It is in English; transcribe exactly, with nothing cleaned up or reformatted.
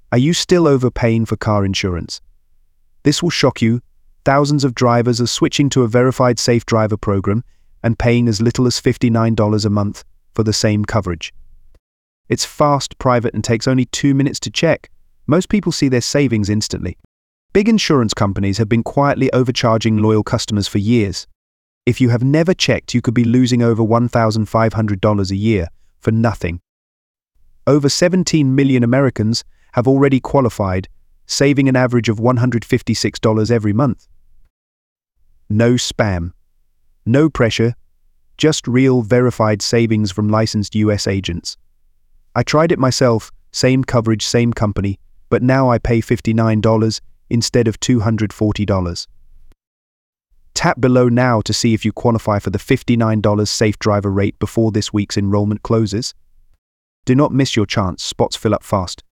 Are you still overpaying for car insurance? This will shock you. Thousands of drivers are switching to a verified safe driver program and paying as little as fifty-nine dollars a month for the same coverage. It's fast, private, and takes only two minutes to check. Most people see their savings instantly. Big insurance companies have been quietly overcharging loyal customers for years. If you have never checked, you could be losing over one thousand five hundred dollars a year for nothing. Over seventeen million Americans have already qualified, saving an average of one hundred fifty-six dollars every month. No spam. No pressure. Just real, verified savings from licensed U S agents. I tried it myself, same coverage, same company, but now I pay fifty-nine dollars instead of two hundred forty dollars. Tap below now to see if you qualify for the fifty-nine dollars safe driver rate before this week's enrollment closes. Do not miss your chance, spots fill up fast.